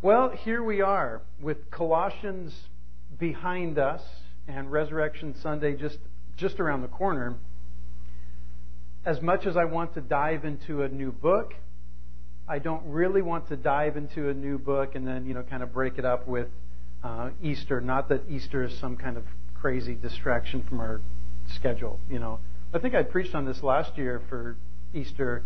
Well, here we are with Colossians behind us and Resurrection Sunday just around the corner. As much as I want to dive into a new book, I don't really want to dive into a new book and then, kind of break it up with Easter. Not that Easter is some kind of crazy distraction from our schedule. I think I preached on this last year for Easter.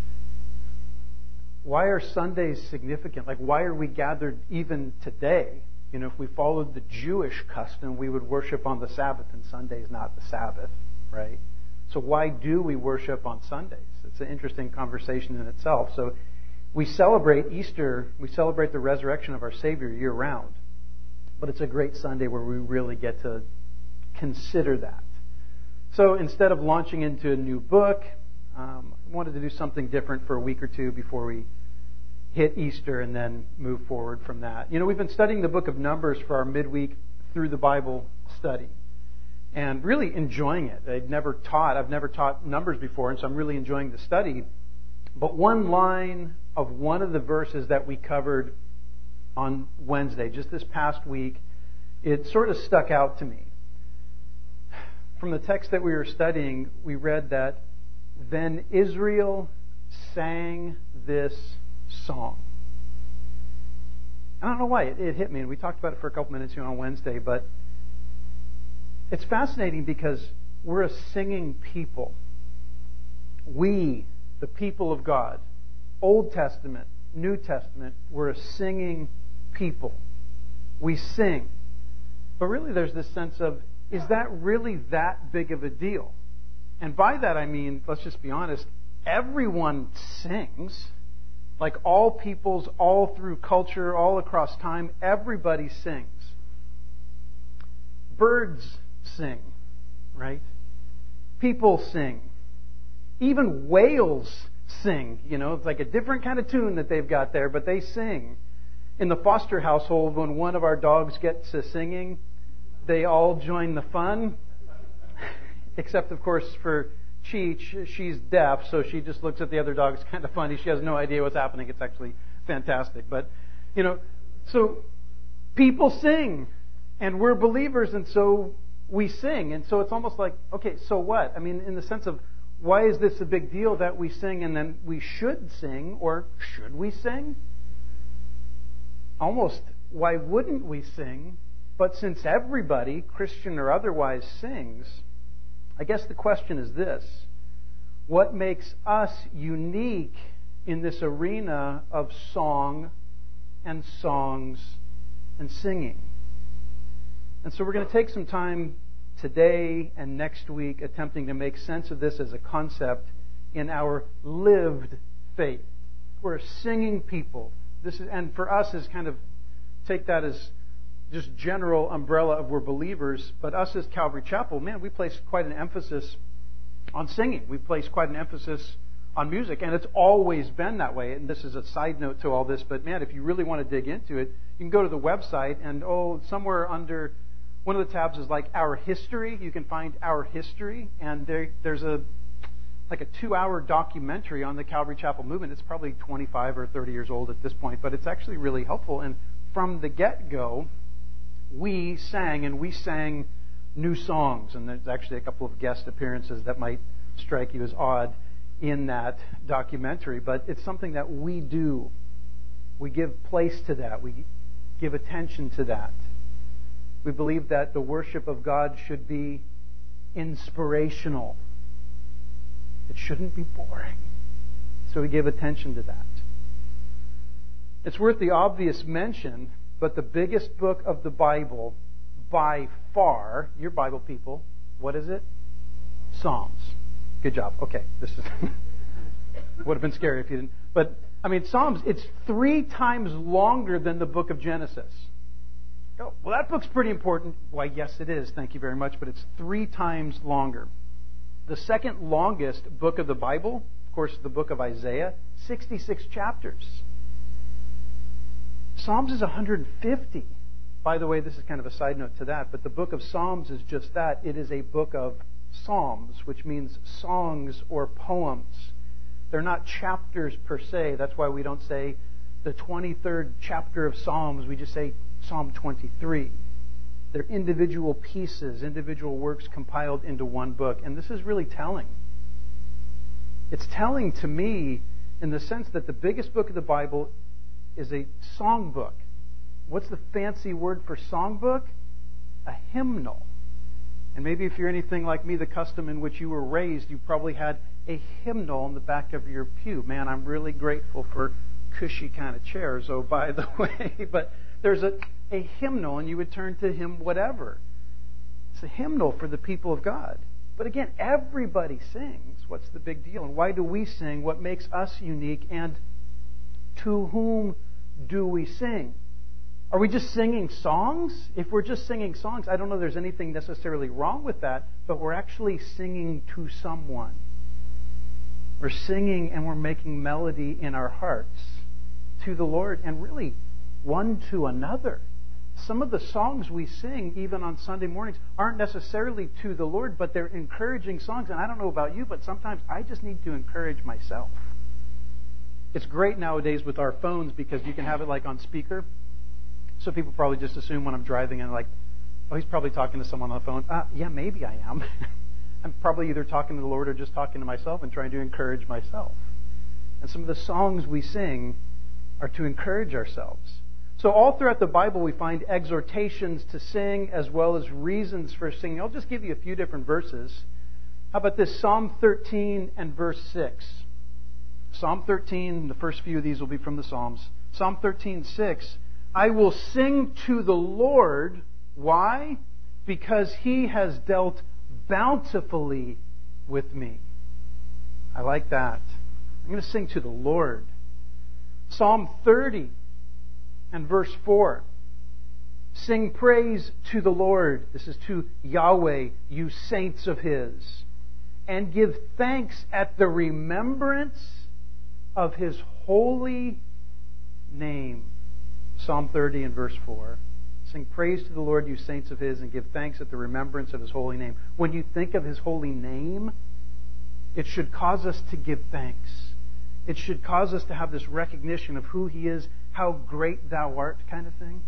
Why are Sundays significant? Why are we gathered even today? If we followed the Jewish custom, we would worship on the Sabbath, and Sunday is not the Sabbath, right? So why do we worship on Sundays? It's an interesting conversation in itself. So we celebrate Easter, we celebrate the resurrection of our Savior year-round. But it's a great Sunday where we really get to consider that. So instead of launching into a new book, I wanted to do something different for a week or two before we hit Easter and then move forward from that. We've been studying the book of Numbers for our midweek through the Bible study and really enjoying it. I've never taught Numbers before, and so I'm really enjoying the study. But one line of one of the verses that we covered on Wednesday, just this past week, it sort of stuck out to me. From the text that we were studying, we read that then Israel sang this song. I don't know why it hit me, and we talked about it for a couple minutes on Wednesday, but it's fascinating because we're a singing people. We, the people of God, Old Testament, New Testament, we're a singing people. We sing. But really there's this sense of, is that really that big of a deal? And by that I mean, let's just be honest, everyone sings. Like all peoples, all through culture, all across time, everybody sings. Birds sing, right? People sing. Even whales sing. It's like a different kind of tune that they've got there, but they sing. In the Foster household, when one of our dogs gets to singing, they all join the fun. Except, of course, for Cheech, she's deaf, so she just looks at the other dogs kind of funny. She has no idea what's happening. It's actually fantastic. But, so people sing, and we're believers, and so we sing. And so it's almost like, okay, so what? I mean, in the sense of, why is this a big deal that we sing and then we should sing, or should we sing? Almost, why wouldn't we sing? But since everybody, Christian or otherwise, sings, I guess the question is this: what makes us unique in this arena of song and songs and singing? And so we're going to take some time today and next week attempting to make sense of this as a concept in our lived faith. We're a singing people. And for us is kind of, take that as just general umbrella of we're believers, but us as Calvary Chapel, man, we place quite an emphasis on singing. We place quite an emphasis on music, and it's always been that way. And this is a side note to all this, but man, if you really want to dig into it, you can go to the website, and somewhere under one of the tabs is like Our History. You can find Our History, and there's a 2-hour documentary on the Calvary Chapel movement. It's probably 25 or 30 years old at this point, but it's actually really helpful. And from the get-go, we sang new songs, and there's actually a couple of guest appearances that might strike you as odd in that documentary, but it's something that we do. We give place to that. We give attention to that. We believe that the worship of God should be inspirational. It shouldn't be boring. So we give attention to that. It's worth the obvious mention, but the biggest book of the Bible, by far, your Bible people, what is it? Psalms. Good job. Okay, this is would have been scary if you didn't. But Psalms. It's 3 times longer than the book of Genesis. Oh, well, that book's pretty important. Why, yes, it is. Thank you very much. But it's 3 times longer. The second longest book of the Bible, of course, the book of Isaiah, 66 chapters. Psalms is 150. By the way, this is kind of a side note to that, but the book of Psalms is just that. It is a book of psalms, which means songs or poems. They're not chapters per se. That's why we don't say the 23rd chapter of Psalms, we just say Psalm 23. They're individual pieces, individual works compiled into one book. And this is really telling. It's telling to me in the sense that the biggest book of the Bible is a songbook. What's the fancy word for songbook? A hymnal. And maybe if you're anything like me, the custom in which you were raised, you probably had a hymnal in the back of your pew. Man, I'm really grateful for cushy kind of chairs, oh, by the way. But there's a hymnal, and you would turn to hymn whatever. It's a hymnal for the people of God. But again, everybody sings. What's the big deal? And why do we sing? What makes us unique? And to whom do we sing? Are we just singing songs? If we're just singing songs, I don't know there's anything necessarily wrong with that, but we're actually singing to someone. We're singing and we're making melody in our hearts to the Lord and really one to another. Some of the songs we sing, even on Sunday mornings, aren't necessarily to the Lord, but they're encouraging songs. And I don't know about you, but sometimes I just need to encourage myself. It's great nowadays with our phones because you can have it like on speaker. So people probably just assume when I'm driving and like, oh, he's probably talking to someone on the phone. Yeah, maybe I am. I'm probably either talking to the Lord or just talking to myself and trying to encourage myself. And some of the songs we sing are to encourage ourselves. So all throughout the Bible we find exhortations to sing as well as reasons for singing. I'll just give you a few different verses. How about this? Psalm 13 and verse 6. Psalm 13, the first few of these will be from the Psalms. Psalm 13:6. I will sing to the Lord. Why? Because He has dealt bountifully with me. I like that. I'm going to sing to the Lord. Psalm 30 and verse 4. Sing praise to the Lord. This is to Yahweh, you saints of His. And give thanks at the remembrance of His holy name. Psalm 30 and verse 4. Sing praise to the Lord, you saints of His, and give thanks at the remembrance of His holy name. When you think of His holy name, it should cause us to give thanks. It should cause us to have this recognition of who He is, how great Thou art kind of thing.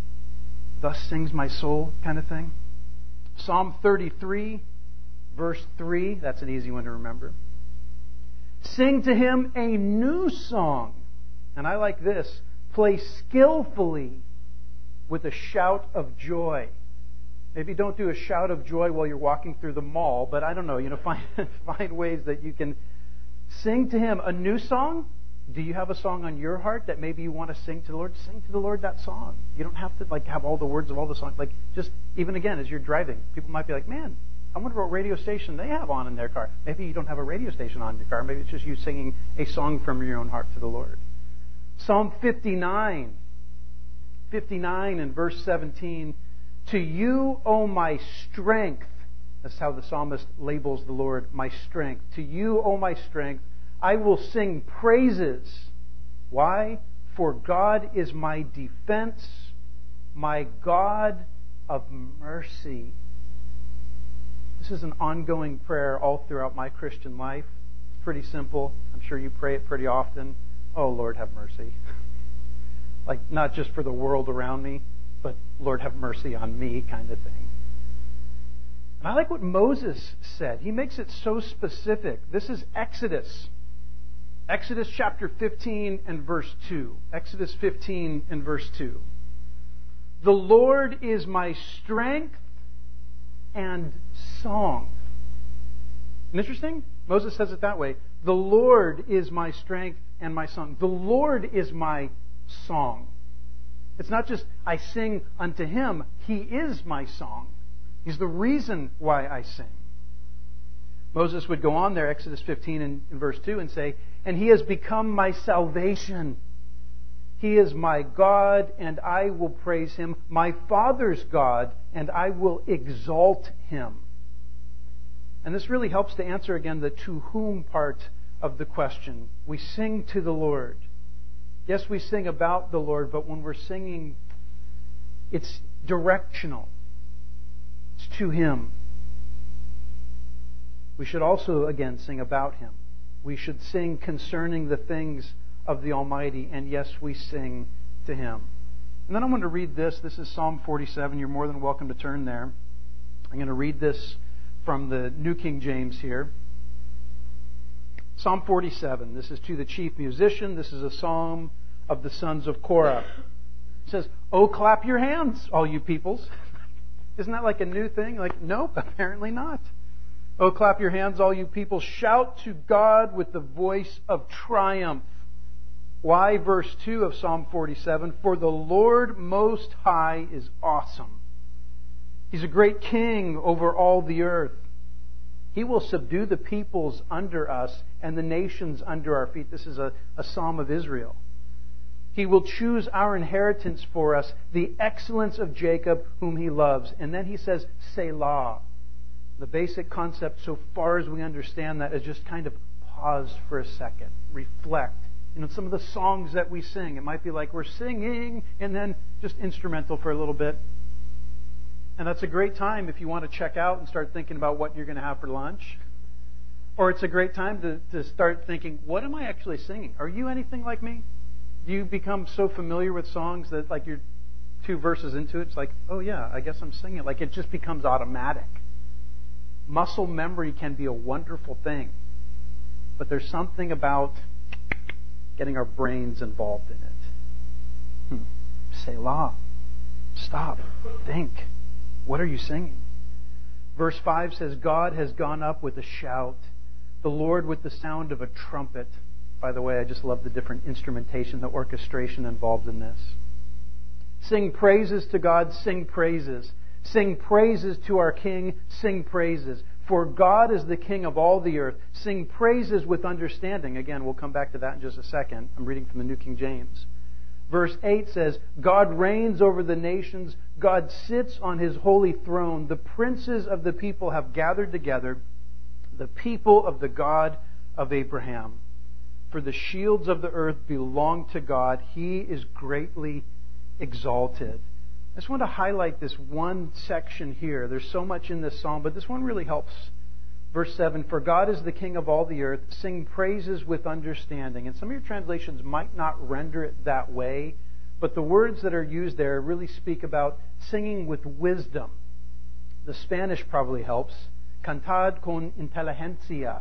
Thus sings my soul kind of thing. Psalm 33, verse 3. That's an easy one to remember. Sing to Him a new song. And I like this. Play skillfully with a shout of joy. Maybe don't do a shout of joy while you're walking through the mall, but I don't know, find ways that you can sing to Him a new song. Do you have a song on your heart that maybe you want to sing to the Lord? Sing to the Lord that song. You don't have to have all the words of all the songs. Just even again as you're driving, people might be like, "Man, I wonder what radio station they have on in their car." Maybe you don't have a radio station on in your car. Maybe it's just you singing a song from your own heart to the Lord. Psalm 59 and verse 17. To you, O my strength. That's how the psalmist labels the Lord, my strength. To you, O my strength, I will sing praises. Why? For God is my defense, my God of mercy. This is an ongoing prayer all throughout my Christian life. It's pretty simple. I'm sure you pray it pretty often. Oh, Lord, have mercy. Not just for the world around me, but Lord, have mercy on me kind of thing. And I like what Moses said. He makes it so specific. This is Exodus. Exodus chapter 15 and verse 2. Exodus 15 and verse 2. The Lord is my strength and song. And interesting? Moses says it that way. The Lord is my strength and my song. The Lord is my song. It's not just I sing unto Him. He is my song. He's the reason why I sing. Moses would go on there, Exodus 15 and in verse 2, and say, and He has become my salvation. He is my God, and I will praise Him, my Father's God, and I will exalt Him. And this really helps to answer again the to whom part of the question. We sing to the Lord. Yes, we sing about the Lord, but when we're singing, it's directional. It's to Him. We should also, again, sing about Him. We should sing concerning the things of the Almighty, and yes, we sing to Him. And then I'm going to read this. This is Psalm 47. You're more than welcome to turn there. I'm going to read this from the New King James here. Psalm 47. This is to the chief musician. This is a psalm of the sons of Korah. It says, "Oh, clap your hands, all you peoples." Isn't that like a new thing? Like, nope, apparently not. "Oh, clap your hands, all you people. Shout to God with the voice of triumph." Why? Verse 2 of Psalm 47, "For the Lord Most High is awesome. He's a great king over all the earth. He will subdue the peoples under us and the nations under our feet." This is a psalm of Israel. "He will choose our inheritance for us, the excellence of Jacob, whom He loves." And then He says, "Selah." The basic concept, so far as we understand that, is just kind of pause for a second, reflect. Some of the songs that we sing, it might be like we're singing and then just instrumental for a little bit. And that's a great time if you want to check out and start thinking about what you're going to have for lunch. Or it's a great time to start thinking, what am I actually singing? Are you anything like me? Do you become so familiar with songs that like you're 2 verses into it, it's like, oh yeah, I guess I'm singing it. Like it just becomes automatic. Muscle memory can be a wonderful thing. But there's something about getting our brains involved in it. Selah. Stop. Think. What are you singing? Verse 5 says, "God has gone up with a shout, the Lord with the sound of a trumpet." By the way, I just love the different instrumentation, the orchestration involved in this. "Sing praises to God, sing praises. Sing praises to our King, sing praises. For God is the King of all the earth. Sing praises with understanding." Again, we'll come back to that in just a second. I'm reading from the New King James. Verse 8 says, "God reigns over the nations. God sits on His holy throne. The princes of the people have gathered together, the people of the God of Abraham. For the shields of the earth belong to God. He is greatly exalted." I just want to highlight this one section here. There's so much in this psalm, but this one really helps. Verse 7, "For God is the King of all the earth. Sing praises with understanding." And some of your translations might not render it that way, but the words that are used there really speak about singing with wisdom. The Spanish probably helps. Cantad con inteligencia.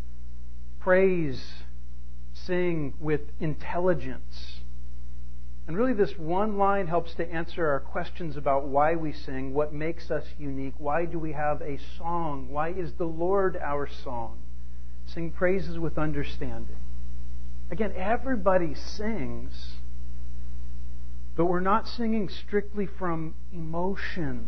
Praise, sing with intelligence. And really this one line helps to answer our questions about why we sing, what makes us unique, why do we have a song, why is the Lord our song? Sing praises with understanding. Again, everybody sings, but we're not singing strictly from emotion.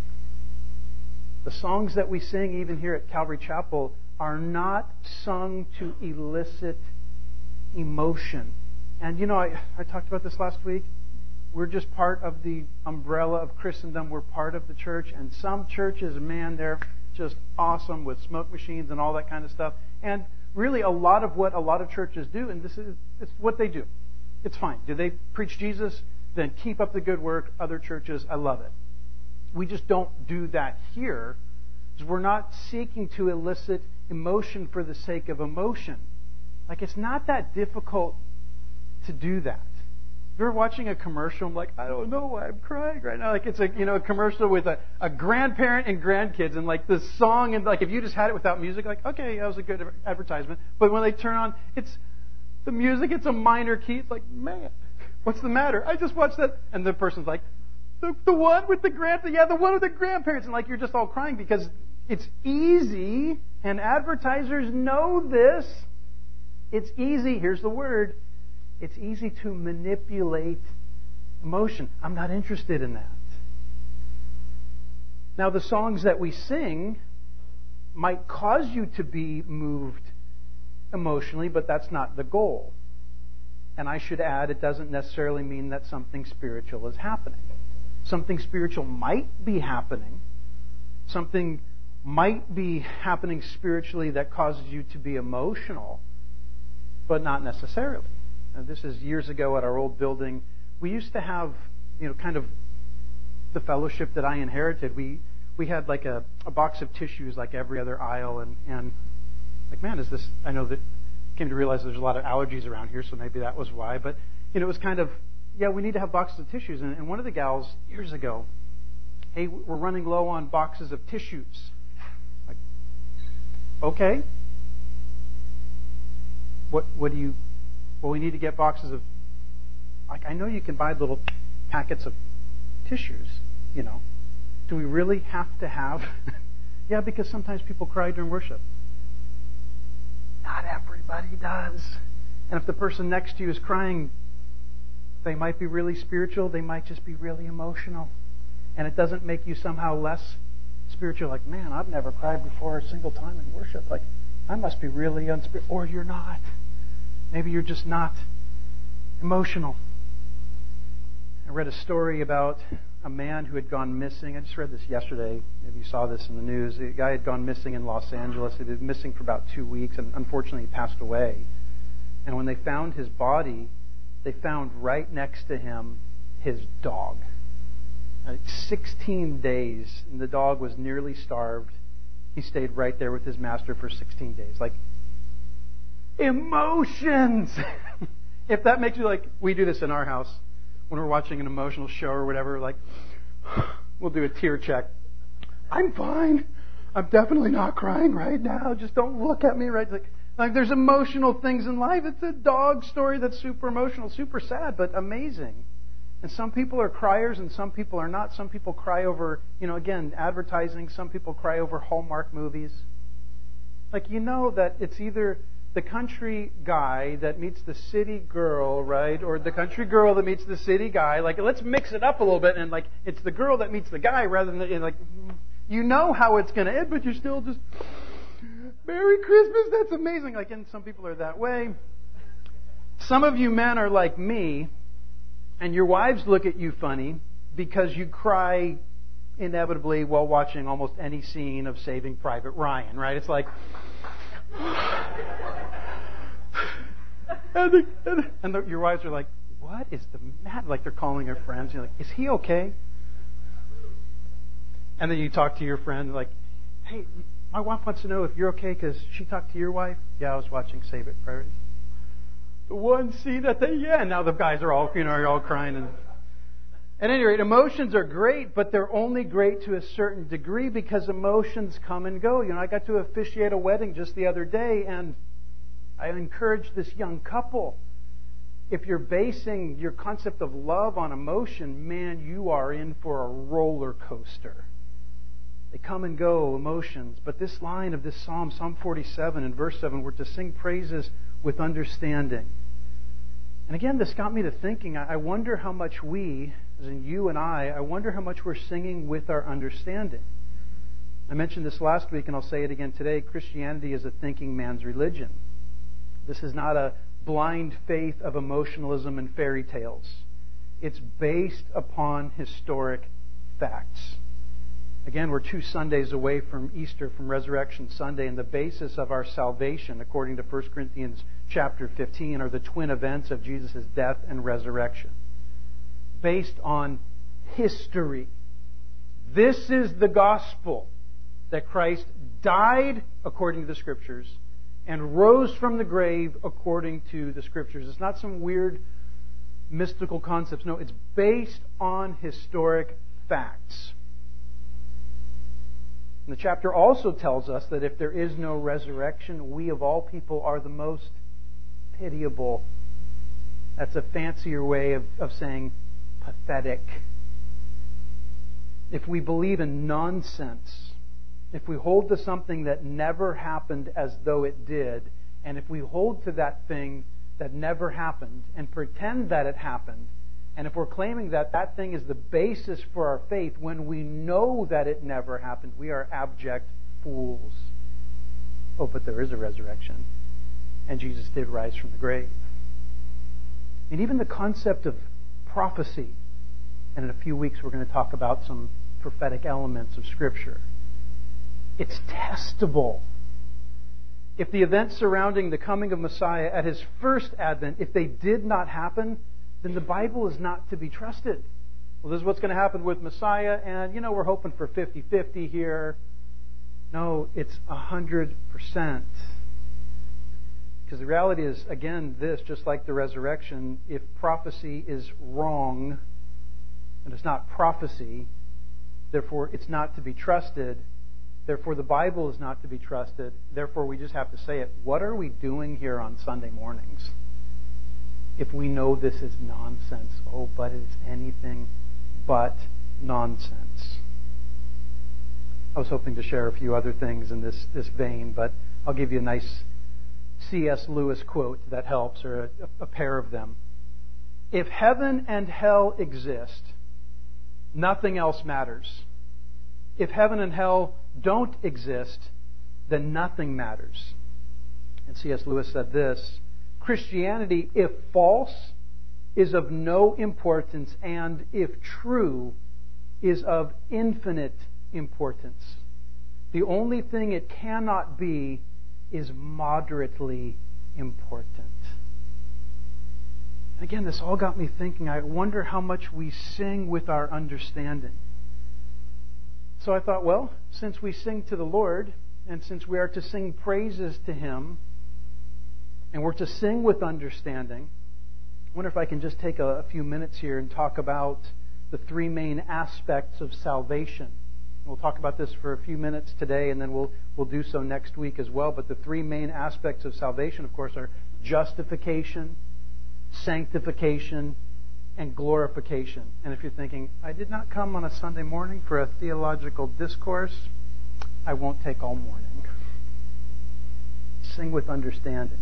The songs that we sing, even here at Calvary Chapel, are not sung to elicit emotion. And I talked about this last week. We're just part of the umbrella of Christendom. We're part of the church. And some churches, man, they're just awesome with smoke machines and all that kind of stuff. And really a lot of what a lot of churches do, and it's what they do. It's fine. Do they preach Jesus? Then keep up the good work. Other churches, I love it. We just don't do that here, because we're not seeking to elicit emotion for the sake of emotion. Like, it's not that difficult to do that. If you're watching a commercial, I'm like, I don't know why I'm crying right now. Like, it's a commercial with a grandparent and grandkids, and like the song, and like if you just had it without music, like, okay, that was a good advertisement. But when they turn on, it's the music, it's a minor key. It's like, man, what's the matter? I just watched that, and the person's like, the one with the the one with the grandparents, and like you're just all crying because it's easy, and advertisers know this. It's easy. Here's the word. It's easy to manipulate emotion. I'm not interested in that. Now, the songs that we sing might cause you to be moved emotionally, but that's not the goal. And I should add, it doesn't necessarily mean that something spiritual is happening. Something spiritual might be happening. Something might be happening spiritually that causes you to be emotional, but not necessarily. And this is years ago at our old building. We used to have, kind of the fellowship that I inherited. We had like a box of tissues like every other aisle, and like, man, I know that came to realize there's a lot of allergies around here, so maybe that was why. But, it was kind of, we need to have boxes of tissues. And one of the gals, years ago, hey, we're running low on boxes of tissues. Like, okay. What do you... Well, we need to get boxes of... Like, I know you can buy little packets of tissues, Do we really have to have... Yeah, because sometimes people cry during worship. Not everybody does. And if the person next to you is crying, they might be really spiritual, they might just be really emotional. And it doesn't make you somehow less spiritual. Like, man, I've never cried before a single time in worship. Like, I must be really unspiritual. Or you're not. Maybe you're just not emotional. I read a story about a man who had gone missing. I just read this yesterday. Maybe you saw this in the news. A guy had gone missing in Los Angeles. He'd been missing for about 2 weeks, and unfortunately he passed away. And when they found his body, they found right next to him his dog. 16 days, and the dog was nearly starved. He stayed right there with his master for 16 days. Like, emotions! If that makes you like, we do this in our house. When we're watching an emotional show or whatever, like, we'll do a tear check. I'm fine. I'm definitely not crying right now. Just don't look at me right. Like there's emotional things in life. It's a dog story that's super emotional, super sad, but amazing. And some people are criers and some people are not. Some people cry over, again, advertising. Some people cry over Hallmark movies. Like, that it's either the country guy that meets the city girl, right? Or the country girl that meets the city guy. Like, let's mix it up a little bit. And, like, it's the girl that meets the guy rather than, how it's going to end, but you're still just, Merry Christmas, that's amazing. Like, and some people are that way. Some of you men are like me, and your wives look at you funny because you cry inevitably while watching almost any scene of Saving Private Ryan, right? It's like... and your wives are like, what is the matter? Like, they're calling their friends. You're like, is he okay? And then you talk to your friend like, hey, my wife wants to know if you're okay because she talked to your wife. Yeah, I was watching Save It Private. The one scene that and now the guys are all, are all crying. And at any rate, emotions are great, but they're only great to a certain degree because emotions come and go. I got to officiate a wedding just the other day, and I encouraged this young couple. If you're basing your concept of love on emotion, man, you are in for a roller coaster. They come and go, emotions. But this line of this Psalm, Psalm 47 and verse 7, we're to sing praises with understanding. And again, this got me to thinking, I wonder how much we, as in you and I wonder how much we're singing with our understanding. I mentioned this last week, and I'll say it again today. Christianity is a thinking man's religion. This is not a blind faith of emotionalism and fairy tales. It's based upon historic facts. Again, we're 2 Sundays away from Easter, from Resurrection Sunday, and the basis of our salvation, according to 1 Corinthians chapter 15, are the twin events of Jesus' death and resurrection. Based on history. This is the gospel, that Christ died according to the Scriptures and rose from the grave according to the Scriptures. It's not some weird mystical concepts. No, it's based on historic facts. And the chapter also tells us that if there is no resurrection, we of all people are the most pitiable. That's a fancier way of saying pathetic. If we believe in nonsense, if we hold to something that never happened as though it did, and if we hold to that thing that never happened and pretend that it happened, and if we're claiming that that thing is the basis for our faith when we know that it never happened, we are abject fools. Oh, but there is a resurrection. And Jesus did rise from the grave. And even the concept of prophecy, and in a few weeks we're going to talk about some prophetic elements of Scripture. It's testable. If the events surrounding the coming of Messiah at His first advent, if they did not happen, then the Bible is not to be trusted. Well, this is what's going to happen with Messiah, and, we're hoping for 50-50 here. No, it's 100%. Because the reality is, again, this, just like the resurrection, if prophecy is wrong, and it's not prophecy, therefore it's not to be trusted, therefore the Bible is not to be trusted, therefore we just have to say it. What are we doing here on Sunday mornings if we know this is nonsense? Oh, but it's anything but nonsense. I was hoping to share a few other things in this vein, but I'll give you a nice C.S. Lewis quote that helps, or a pair of them. If heaven and hell exist, nothing else matters. If heaven and hell don't exist, then nothing matters. And C.S. Lewis said this: Christianity, if false, is of no importance, and if true, is of infinite importance. The only thing it cannot be is moderately important. Again, this all got me thinking. I wonder how much we sing with our understanding. So I thought, well, since we sing to the Lord, and since we are to sing praises to Him, and we're to sing with understanding, I wonder if I can just take a few minutes here and talk about the three main aspects of salvation. We'll talk about this for a few minutes today, and then we'll do so next week as well. But the three main aspects of salvation, of course, are justification, sanctification, and glorification. And if you're thinking, I did not come on a Sunday morning for a theological discourse, I won't take all morning. Sing with understanding.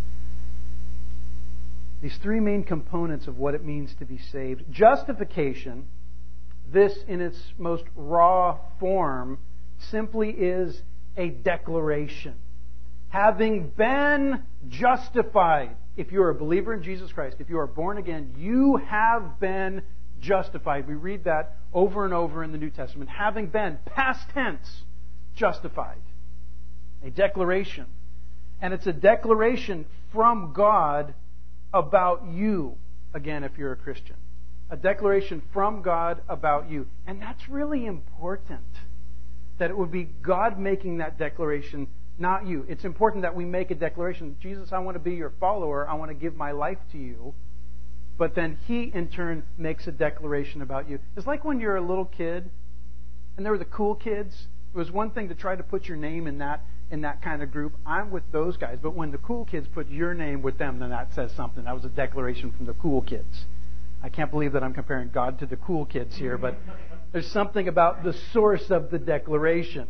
These three main components of what it means to be saved. Justification, this in its most raw form, simply is a declaration. Having been justified, if you are a believer in Jesus Christ, if you are born again, you have been justified. We read that over and over in the New Testament. Having been, past tense, justified. A declaration. And it's a declaration from God about you, again, if you're a Christian. A declaration from God about you. And that's really important, that it would be God making that declaration, not you. It's important that we make a declaration. Jesus, I want to be your follower. I want to give my life to you. But then He, in turn, makes a declaration about you. It's like when you're a little kid, and there were the cool kids. It was one thing to try to put your name in that kind of group. I'm with those guys. But when the cool kids put your name with them, then that says something. That was a declaration from the cool kids. I can't believe that I'm comparing God to the cool kids here, but there's something about the source of the declaration.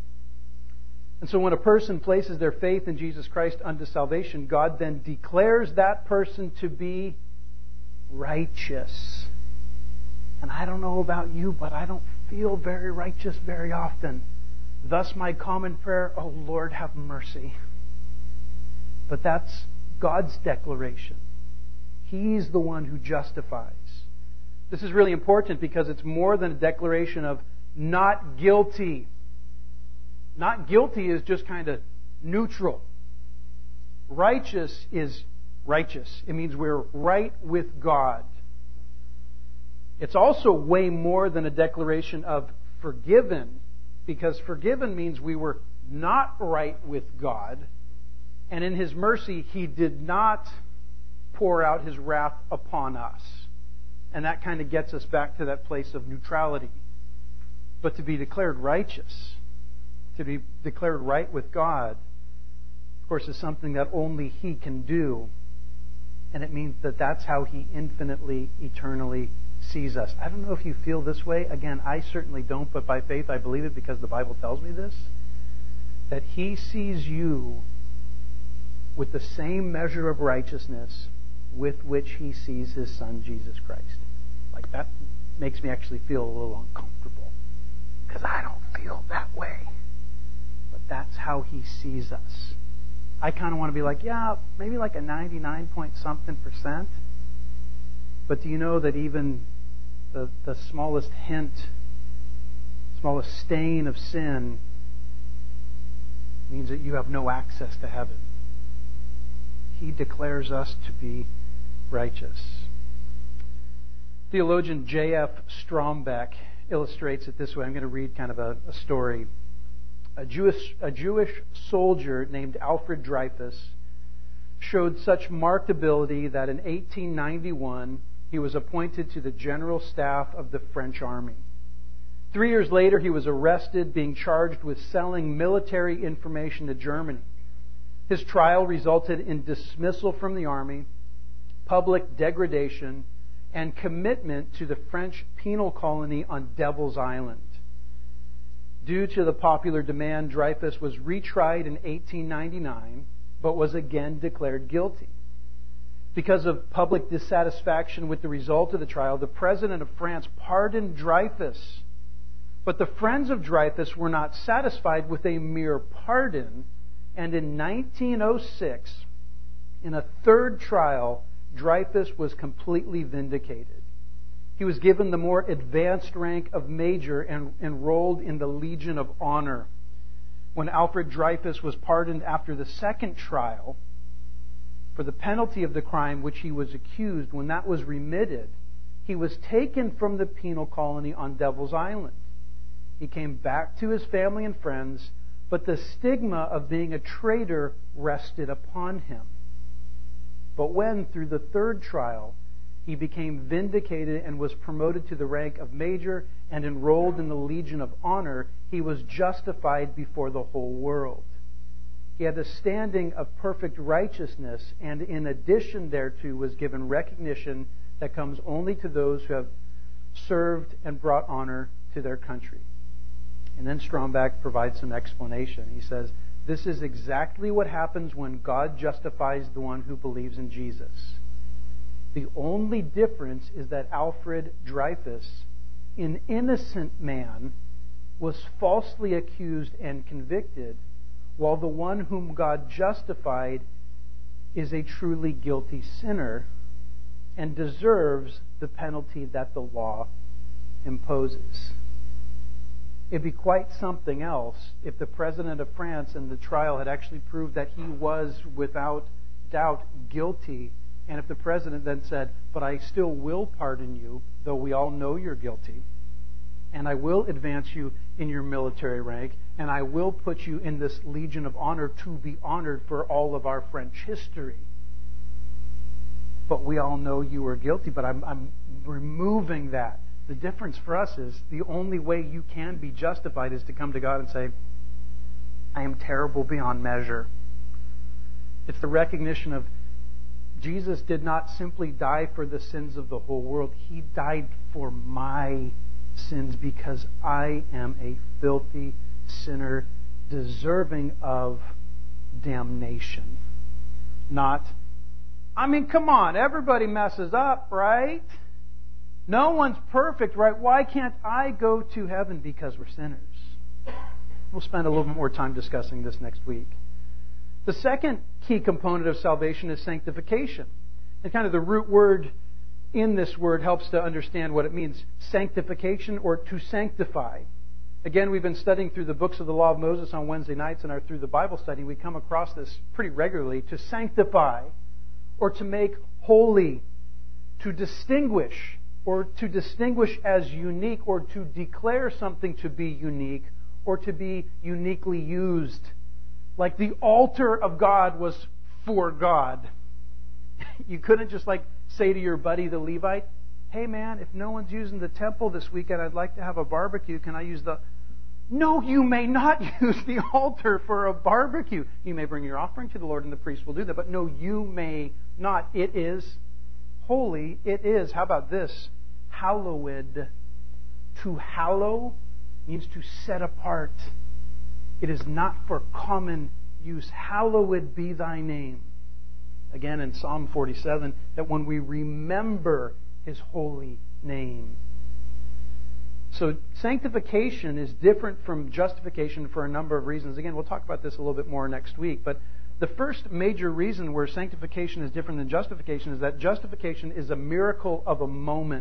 And so when a person places their faith in Jesus Christ unto salvation, God then declares that person to be righteous. And I don't know about you, but I don't feel very righteous very often. Thus my common prayer, oh Lord, have mercy. But that's God's declaration. He's the one who justifies. This is really important because it's more than a declaration of not guilty. Not guilty is just kind of neutral. Righteous is righteous. It means we're right with God. It's also way more than a declaration of forgiven, because forgiven means we were not right with God, and in His mercy He did not pour out His wrath upon us. And that kind of gets us back to that place of neutrality. But to be declared righteous, to be declared right with God, of course, is something that only He can do. And it means that that's how He infinitely, eternally sees us. I don't know if you feel this way. Again, I certainly don't, but by faith I believe it because the Bible tells me this. That He sees you with the same measure of righteousness with which He sees His Son, Jesus Christ. Like, that makes me actually feel a little uncomfortable, because I don't feel that way. But that's how He sees us. I kind of want to be like, yeah, maybe like a 99-point-something%. But do you know that even the smallest hint, smallest stain of sin means that you have no access to heaven? He declares us to be righteous. Theologian J.F. Strombeck illustrates it this way. I'm going to read kind of a story. A Jewish soldier named Alfred Dreyfus showed such marked ability that in 1891 he was appointed to the general staff of the French army. 3 years later, he was arrested, being charged with selling military information to Germany. His trial resulted in dismissal from the army, public degradation, and commitment to the French penal colony on Devil's Island. Due to the popular demand, Dreyfus was retried in 1899, but was again declared guilty. Because of public dissatisfaction with the result of the trial, the President of France pardoned Dreyfus. But the friends of Dreyfus were not satisfied with a mere pardon, and in 1906, in a third trial, Dreyfus was completely vindicated. He was given the more advanced rank of major and enrolled in the Legion of Honor. When Alfred Dreyfus was pardoned after the second trial for the penalty of the crime which he was accused, when that was remitted, he was taken from the penal colony on Devil's Island. He came back to his family and friends, but the stigma of being a traitor rested upon him. But when, through the third trial, he became vindicated and was promoted to the rank of major and enrolled in the Legion of Honor, he was justified before the whole world. He had a standing of perfect righteousness, and in addition thereto was given recognition that comes only to those who have served and brought honor to their country. And then Strombeck provides some explanation. He says, this is exactly what happens when God justifies the one who believes in Jesus. The only difference is that Alfred Dreyfus, an innocent man, was falsely accused and convicted, while the one whom God justified is a truly guilty sinner and deserves the penalty that the law imposes. It'd be quite something else if the President of France in the trial had actually proved that he was without doubt guilty, and if the President then said, but I still will pardon you, though we all know you're guilty, and I will advance you in your military rank, and I will put you in this Legion of Honor to be honored for all of our French history. But we all know you were guilty, but I'm removing that. The difference for us is the only way you can be justified is to come to God and say, I am terrible beyond measure. It's the recognition of Jesus did not simply die for the sins of the whole world. He died for my sins because I am a filthy sinner deserving of damnation. Not, come on, everybody messes up, right? No one's perfect, right? Why can't I go to heaven? Because we're sinners. We'll spend a little bit more time discussing this next week. The second key component of salvation is sanctification. And kind of the root word in this word helps to understand what it means. Sanctification, or to sanctify. Again, we've been studying through the books of the Law of Moses on Wednesday nights, and through the Bible study, we come across this pretty regularly. To sanctify, or to make holy, to distinguish, or to distinguish as unique, or to declare something to be unique, or to be uniquely used. Like the altar of God was for God. You couldn't just say to your buddy the Levite, hey man, if no one's using the temple this weekend, I'd like to have a barbecue. Can I use the... No, you may not use the altar for a barbecue. You may bring your offering to the Lord and the priest will do that. But no, you may not. It is holy. It is, how about this? Hallowed. To hallow means to set apart. It is not for common use. Hallowed be thy name. Again in Psalm 47, that when we remember His holy name. So sanctification is different from justification for a number of reasons. Again, we'll talk about this a little bit more next week. But the first major reason where sanctification is different than justification is that justification is a miracle of a moment.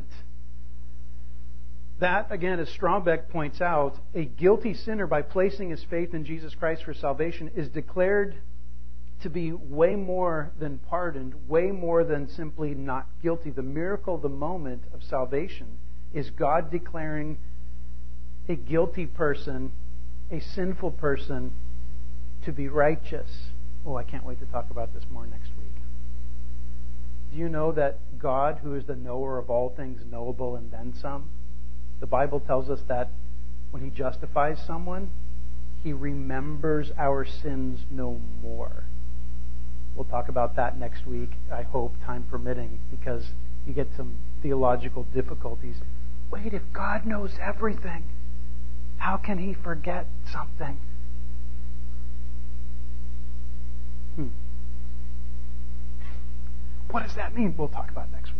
That, again, as Strombeck points out, a guilty sinner, by placing his faith in Jesus Christ for salvation, is declared to be way more than pardoned, way more than simply not guilty. The miracle of the moment of salvation is God declaring a guilty person, a sinful person, to be righteous. Oh, I can't wait to talk about this more next week. Do you know that God, who is the knower of all things knowable and then some, the Bible tells us that when He justifies someone, He remembers our sins no more. We'll talk about that next week, I hope, time permitting, because you get some theological difficulties. Wait, if God knows everything, how can He forget something? What does that mean? We'll talk about it next week.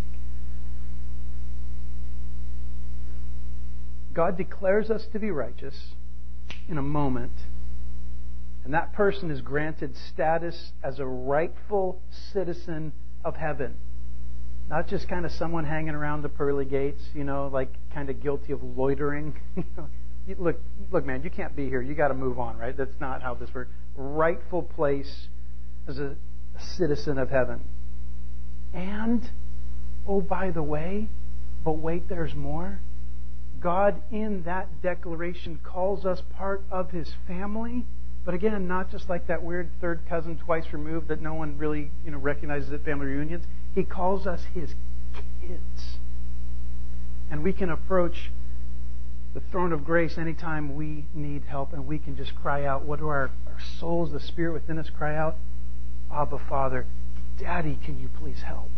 God declares us to be righteous in a moment, and that person is granted status as a rightful citizen of heaven. Not just kind of someone hanging around the pearly gates, like kind of guilty of loitering. Look, man, you can't be here. You got to move on, right? That's not how this works. Rightful place as a citizen of heaven. And, oh, by the way, but wait, there's more. God, in that declaration, calls us part of His family. But again, not just like that weird third cousin twice removed that no one really recognizes at family reunions. He calls us His kids. And we can approach the throne of grace anytime we need help, and we can just cry out. What do our souls, the Spirit within us, cry out? Abba, Father, Daddy, can you please help?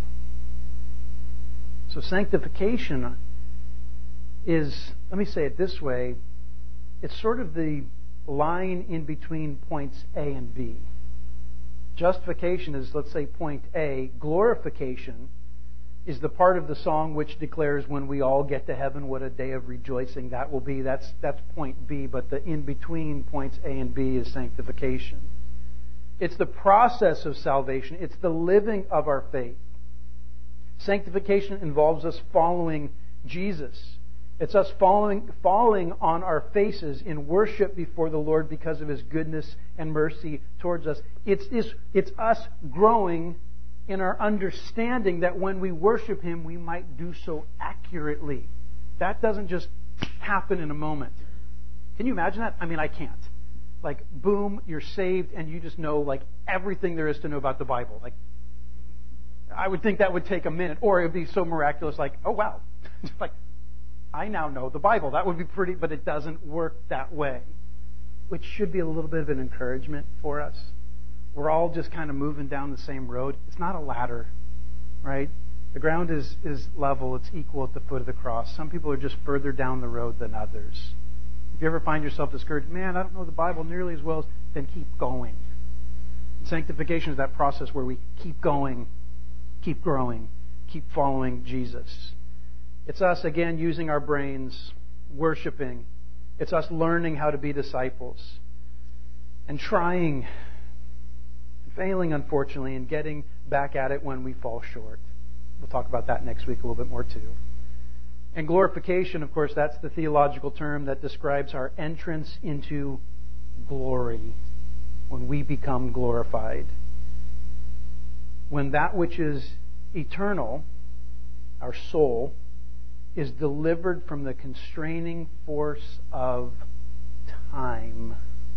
So sanctification is, let me say it this way, it's sort of the line in between points A and B. Justification is, let's say, point A. Glorification is the part of the song which declares when we all get to heaven, what a day of rejoicing that will be. That's point B, but the in-between points A and B is sanctification. It's the process of salvation. It's the living of our faith. Sanctification involves us following Jesus. It's us falling on our faces in worship before the Lord because of His goodness and mercy towards us. It's us growing in our understanding that when we worship Him, we might do so accurately. That doesn't just happen in a moment. Can you imagine that? I mean, I can't. Like, boom, you're saved, and you just know, like, everything there is to know about the Bible. Like, I would think that would take a minute, or it would be so miraculous, like, oh, wow. Like, I now know the Bible. That would be pretty, but it doesn't work that way. Which should be a little bit of an encouragement for us. We're all just kind of moving down the same road. It's not a ladder, right? The ground is level. It's equal at the foot of the cross. Some people are just further down the road than others. If you ever find yourself discouraged, man, I don't know the Bible nearly as well, then keep going. Sanctification is that process where we keep going, keep growing, keep following Jesus. It's us, again, using our brains, worshiping. It's us learning how to be disciples and trying, failing, unfortunately, and getting back at it when we fall short. We'll talk about that next week a little bit more, too. And glorification, of course, that's the theological term that describes our entrance into glory, when we become glorified. When that which is eternal, our soul, is delivered from the constraining force of time.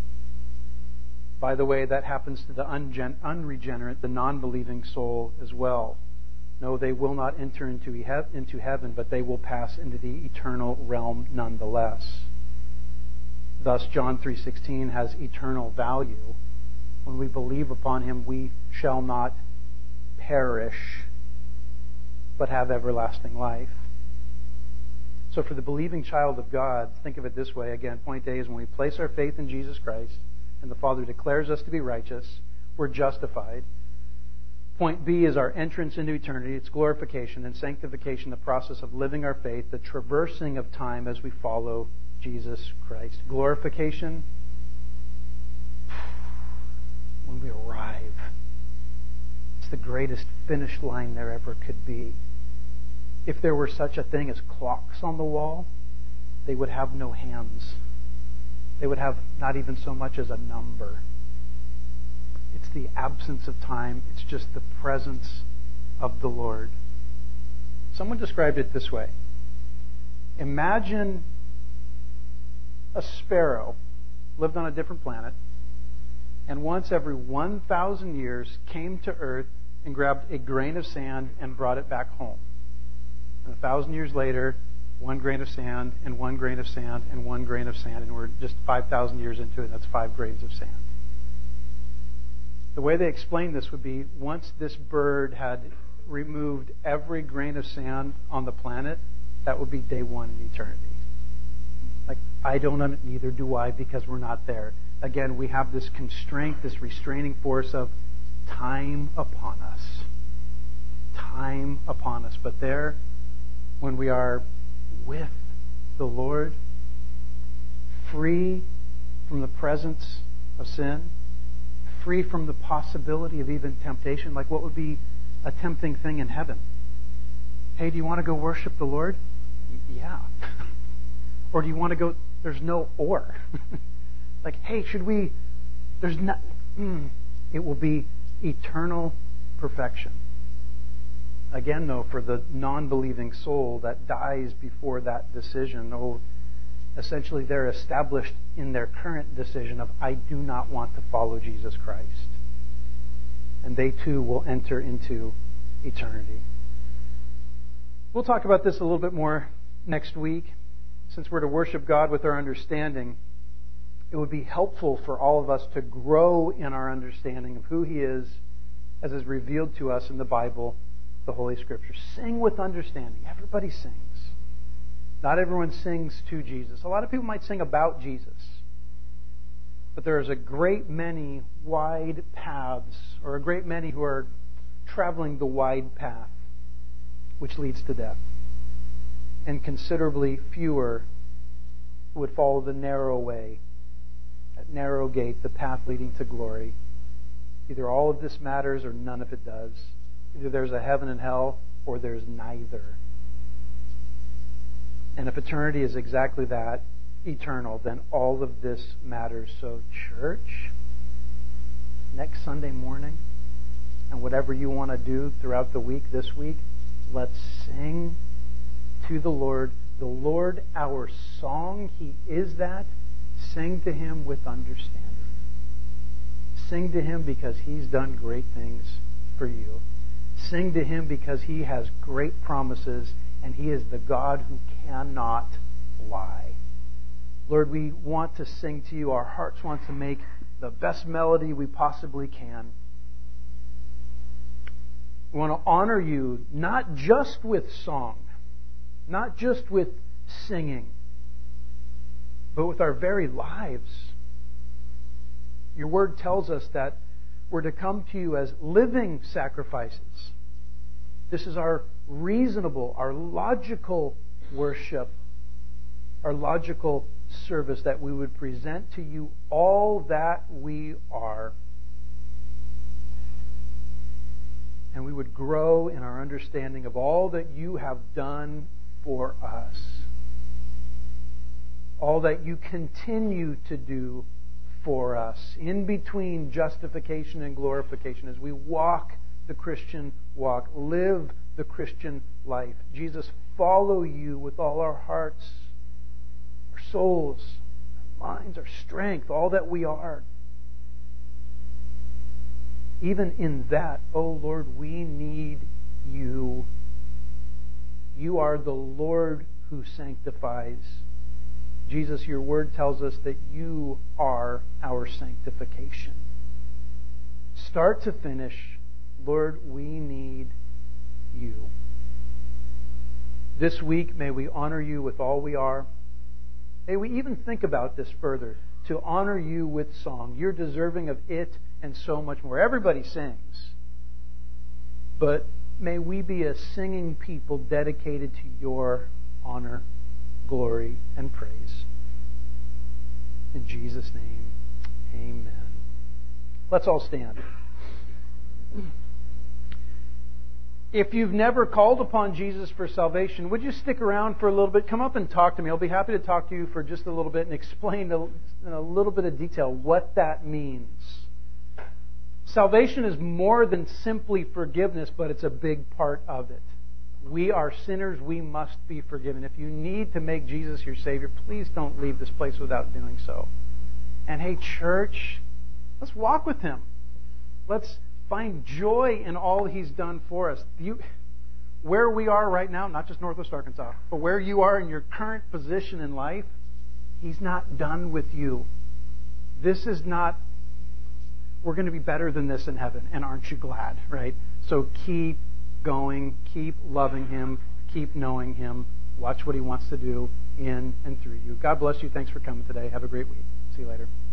By the way, that happens to the unregenerate, the non-believing soul as well. No, they will not enter into heaven, but they will pass into the eternal realm nonetheless. Thus, John 3:16 has eternal value. When we believe upon Him, we shall not perish, but have everlasting life. So for the believing child of God, think of it this way. Again, point A is when we place our faith in Jesus Christ and the Father declares us to be righteous, we're justified. Point B is our entrance into eternity. It's glorification, and sanctification, the process of living our faith, the traversing of time as we follow Jesus Christ. Glorification, when we arrive, it's the greatest finish line there ever could be. If there were such a thing as clocks on the wall, they would have no hands. They would have not even so much as a number. It's the absence of time. It's just the presence of the Lord. Someone described it this way. Imagine a sparrow lived on a different planet and once every 1,000 years came to Earth and grabbed a grain of sand and brought it back home. And 1,000 years later, 1 grain of sand and 1 grain of sand and 1 grain of sand, and we're just 5,000 years into it, that's 5 grains of sand. The way they explain this would be, once this bird had removed every grain of sand on the planet, that would be day one in eternity. Like, I don't, neither do I, because we're not there. Again, we have this constraint, this restraining force of time upon us. Time upon us. But there, when we are with the Lord, free from the presence of sin, free from the possibility of even temptation, like what would be a tempting thing in heaven? Hey, do you want to go worship the Lord? Yeah. Or do you want to go? There's no or. Like, hey, should we? There's not. It will be eternal perfection. Again, though, for the non-believing soul that dies before that decision, essentially they're established in their current decision of, I do not want to follow Jesus Christ. And they too will enter into eternity. We'll talk about this a little bit more next week. Since we're to worship God with our understanding, it would be helpful for all of us to grow in our understanding of who He is as is revealed to us in the Bible, the Holy Scriptures. Sing with understanding. Everybody sings. Not everyone sings to Jesus. A lot of people might sing about Jesus. But there is a great many wide paths, or a great many who are traveling the wide path, which leads to death. And considerably fewer would follow the narrow way, that narrow gate, the path leading to glory. Either all of this matters or none of it does. Either there's a heaven and hell, or there's neither. And if eternity is exactly that, eternal, then all of this matters. So, church, next Sunday morning, and whatever you want to do throughout the week, this week, let's sing to the Lord. The Lord, our song, He is that. Sing to Him with understanding. Sing to Him because He's done great things for you. Sing to Him because He has great promises, and He is the God who cannot lie. Lord, we want to sing to You. Our hearts want to make the best melody we possibly can. We want to honor You not just with song, not just with singing, but with our very lives. Your Word tells us that we're to come to You as living sacrifices. This is our reasonable, our logical worship, our logical service, that we would present to You all that we are. And we would grow in our understanding of all that You have done for us. All that You continue to do for us in between justification and glorification as we walk the Christian walk, live the Christian life. Jesus, follow You with all our hearts, our souls, our minds, our strength, all that we are. Even in that, oh Lord, we need You. You are the Lord who sanctifies. Jesus, Your Word tells us that You are our sanctification. Start to finish, Lord, we need You. This week, may we honor You with all we are. May we even think about this further, to honor You with song. You're deserving of it and so much more. Everybody sings. But may we be a singing people dedicated to Your honor, glory, and praise. In Jesus' name, amen. Let's all stand. If you've never called upon Jesus for salvation, would you stick around for a little bit? Come up and talk to me. I'll be happy to talk to you for just a little bit and explain in a little bit of detail what that means. Salvation is more than simply forgiveness, but it's a big part of it. We are sinners. We must be forgiven. If you need to make Jesus your Savior, please don't leave this place without doing so. And hey, church, let's walk with Him. Let's Find joy in all He's done for us. Where we are right now, not just Northwest Arkansas, but where you are in your current position in life, He's not done with you. This is not, we're going to be better than this in heaven, and aren't you glad, right? So keep going, keep loving Him, keep knowing Him, watch what He wants to do in and through you. God bless you. Thanks for coming today. Have a great week. See you later.